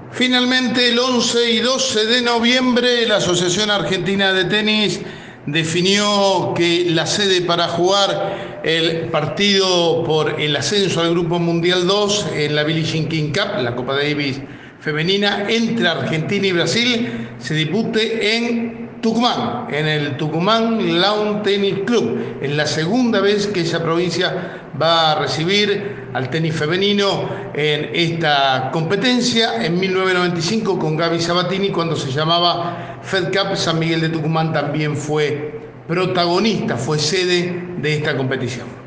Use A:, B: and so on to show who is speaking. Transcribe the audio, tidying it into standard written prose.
A: Finalmente, el 11 y 12 de noviembre, la Asociación Argentina de Tenis definió que la sede para jugar el partido por el ascenso al Grupo Mundial 2 en la Billie Jean King Cup, la Copa Davis femenina, entre Argentina y Brasil, se dispute en Tucumán, en el Tucumán Lawn Tennis Club. Es la segunda vez que esa provincia va a recibir al tenis femenino en esta competencia. En 1995 con Gaby Sabatini, cuando se llamaba Fed Cup, San Miguel de Tucumán también fue protagonista, fue sede de esta competición.